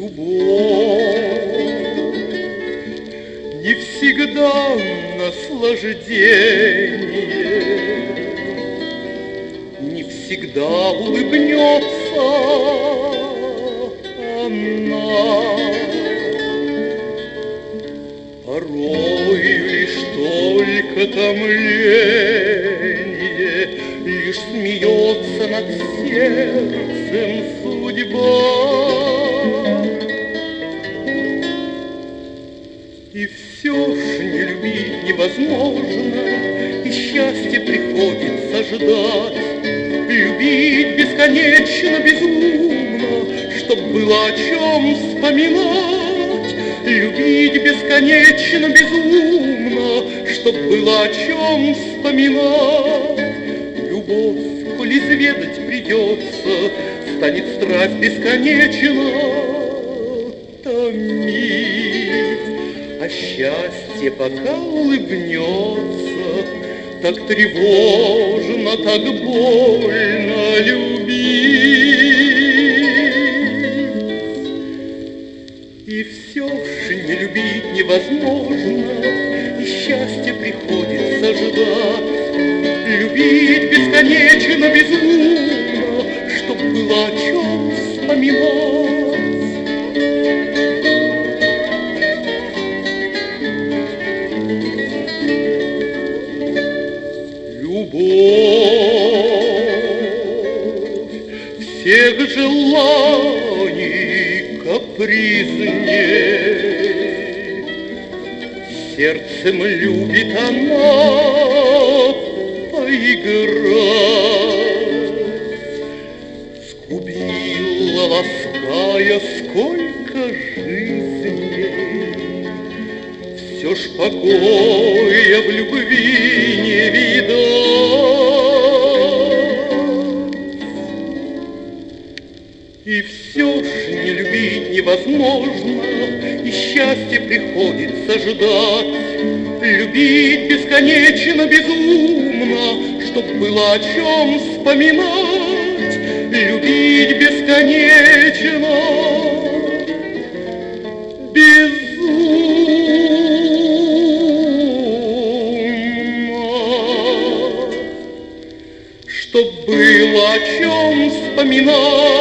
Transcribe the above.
не всегда наслаждение, не всегда улыбнется она. Порою лишь только томление, лишь смеется над сердцем судьба. И все ж не любить невозможно, и счастье приходится ждать. Любить бесконечно, безумно, чтоб было о чем вспоминать. Любить бесконечно, безумно, чтоб было о чем вспоминать. Любовь, коль изведать придется, станет страсть бесконечно томить. А счастье пока улыбнется, так тревожно, так больно любить. И все ж не любить невозможно, и счастье приходится ждать. Любить бесконечно, безумно, чтоб было о чем вспоминать. Любовь всех желаний капризней, сердцем любит она поиграть. Сгубила, лаская, сколько жизней, все ж покоя в любви не видать. И все ж не любить невозможно, и счастье приходится ждать. Любить бесконечно, безумно, чтоб было о чем вспоминать. Любить бесконечно, безумно, чтоб было о чем вспоминать.